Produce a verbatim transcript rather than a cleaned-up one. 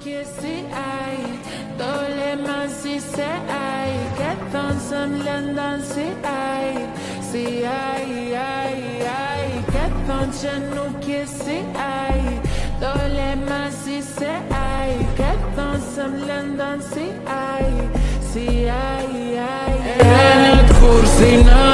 que se ai, dole masi se ai, keton sam lendan se ai, se ai ai ai, keton chenu que se ai, dole masi se ai, keton sam lendan se ai, se ai ai ai.